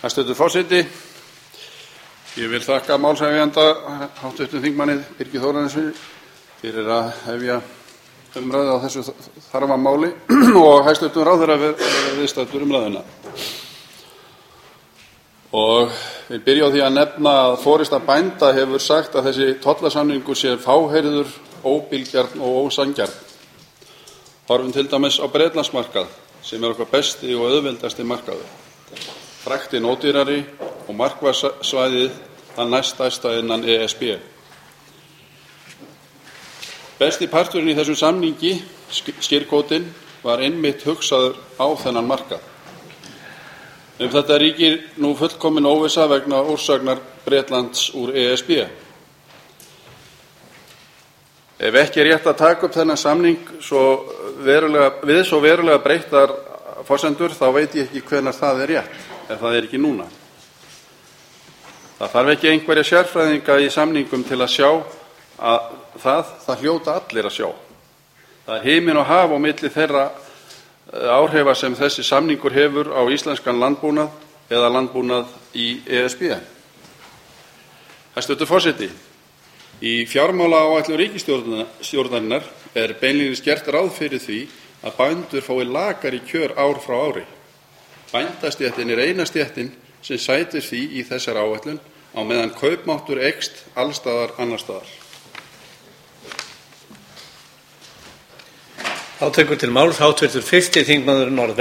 Hæstv. forseti. Ég vil þakka málshefjanda, hv. þingmanni Birgi Þórarinssyni, fyrir að hefja umræðu á þessu þarfa máli og hæstv. ráðherra viðstaddur umræðuna. Og við byrja á því að nefna að forysta bænda hefur sagt að þessi tollasamningur sé fáheyrður, óbilgjarn og ósanngjarn. Horfum til dæmis á Bretlandsmarkað sem okkar besti og auðveldasti markaður. Fraktinn ódýrari og markaðssvæðið það næststærsta innan ESB. Besti parturinn í þessum samningi, skírkvótinn, var einmitt hugsaður á þennan markað. Þetta ríkir nú fullkomin óvissa vegna úrsagnar Bretlands úr ESB. Ef ekki rétt að taka upp þennan samning við svo verulega breyttar forsendur, þá veit ég ekki hvenær það rétt, ef það ekki núna. Það þarf ekki einhverja sérfræðinga í samningum til að sjá að það hljóta allir að sjá. Það er himinn og haf á milli þeirra áhrifa sem þessi samningur hefur á íslenskan landbúnað eða landbúnað í ESB. Hæstv. forseti. Í fjármálaáætlun ríkisstjórnarinnar er beinlínis gert ráð fyrir því að bændur fái lakari kjör ár frá ári. Bændastéttin er eina stéttin sem sætir því í þessari áætlun á meðan kaupmáttur eykst alls staðar annars staðar. Þá tekur til máls hv. 1. þingmaður